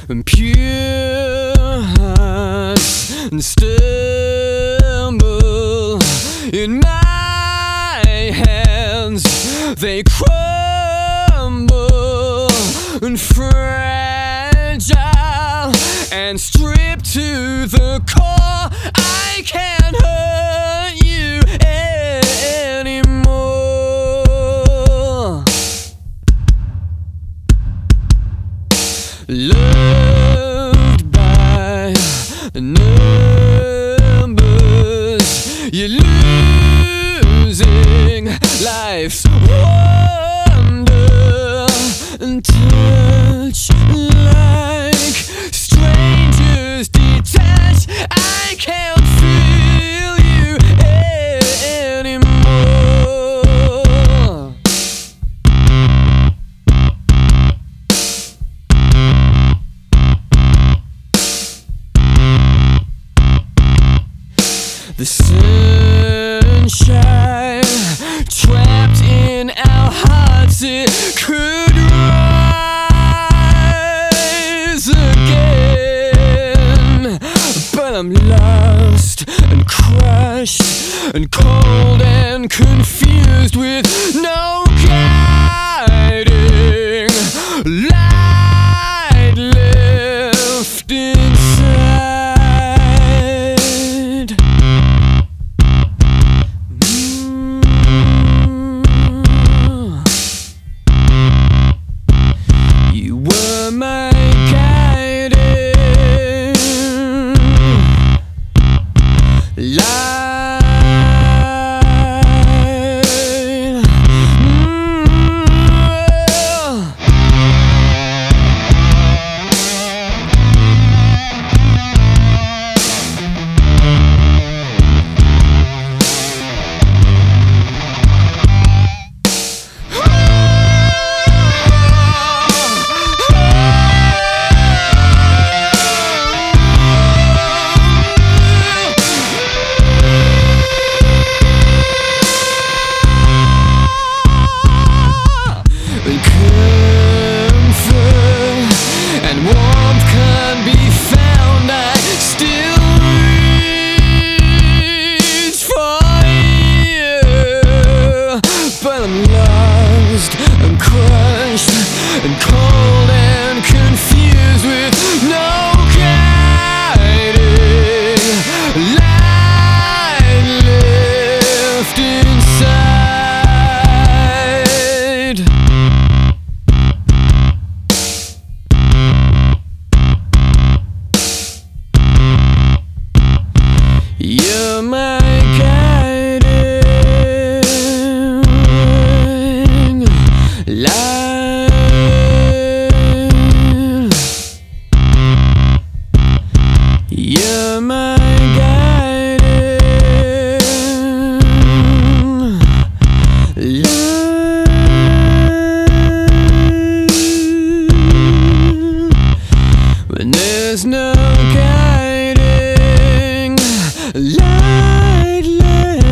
and pure hearts and stumble in my hands. They crumble and fragile and stripped to the core. I can't hurt you anymore. Loved by the numbers, you're losing life's wonder and touch like strangers detached. I can't feel you anymore. The sunshine trapped in our hearts, it could rise again, but I'm lost and crushed and cold and confused with no guiding light left inside. You were my guiding light. And cold and confused with no guiding light left inside. You're my guiding light. You're my guiding light. When there's no guiding light left.